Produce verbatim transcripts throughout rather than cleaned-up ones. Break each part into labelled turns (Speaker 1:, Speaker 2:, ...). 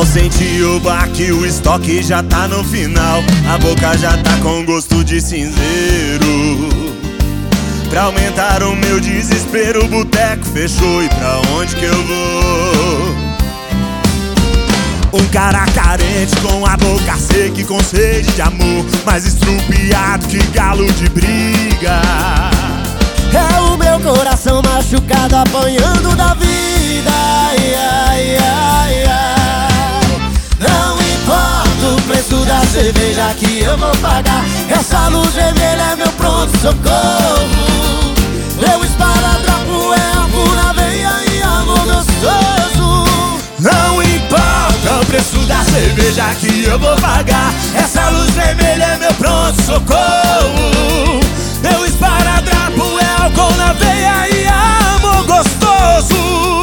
Speaker 1: senti o baque, o estoque já tá no final. A boca já tá com gosto de cinzeiro. Pra aumentar o meu desespero, o boteco fechou. E pra onde que eu vou? Um cara carente com a boca seca e com sede de amor, mais estrupiado que galo de briga.
Speaker 2: É o meu coração machucado apanhando da vida. Ai, ai, ai, ai. Não importa o preço da cerveja que eu vou pagar, essa luz vermelha é meu pronto-socorro. Meu esparadrapo é algo na veia e amor gostoso.
Speaker 1: Não importa o preço da cerveja que eu vou pagar, essa luz vermelha é meu pronto-socorro. Meu esparadrapo é álcool na veia e amor gostoso.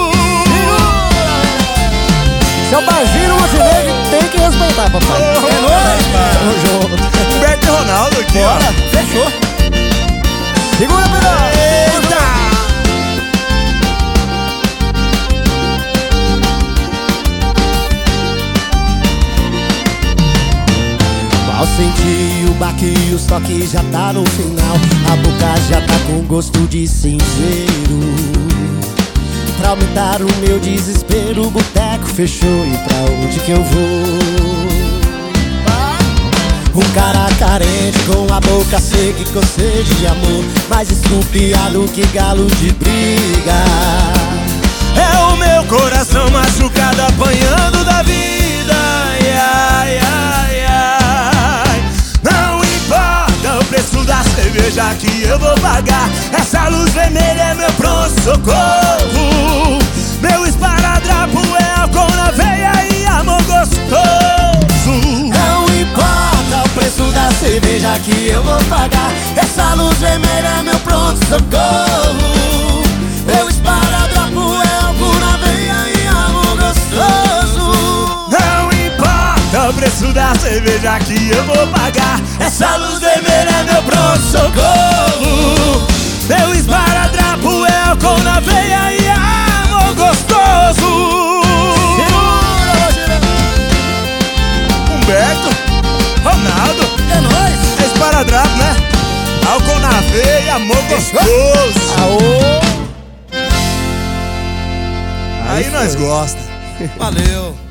Speaker 2: Seu Bagiro Montenegro tem que respeitar, papai.
Speaker 1: Oh,
Speaker 2: é nóis.
Speaker 1: Humberto e Ronaldo aqui,
Speaker 2: bora,
Speaker 1: ó.
Speaker 2: fechou. Segura, pedal.
Speaker 1: Eita!
Speaker 2: Mal senti o baque e o estoque já tá no final. A boca já tá com gosto de cinzeiro. Pra aumentar o meu desespero, o boteco fechou. E pra onde que eu vou? Um cara carente com a boca seca e com sede de amor, mais estrupiado que galo de briga.
Speaker 1: É o meu coração machucado apanhando da vida. Ai, ai, ai, ai. Não importa o preço da cerveja que eu vou pagar, essa luz vermelha é meu pronto-socorro. Meu esparadrapo é álcool na veia e amor gostoso.
Speaker 2: Não importa o preço da cerveja que eu vou pagar, essa luz vermelha é meu pronto-socorro. Meu esparadrapo é algo na veia e amor gostoso.
Speaker 1: Não importa o preço da cerveja que eu vou pagar, essa luz vermelha é meu pronto-socorro. Meu esparadrapo é álcool na veia e amor gostoso. Humberto, Ronaldo,
Speaker 2: É nóis.
Speaker 1: é esparadrapo, né? Álcool na veia, amor gostoso.
Speaker 2: Aô.
Speaker 1: Aí nós gosta.
Speaker 3: Valeu.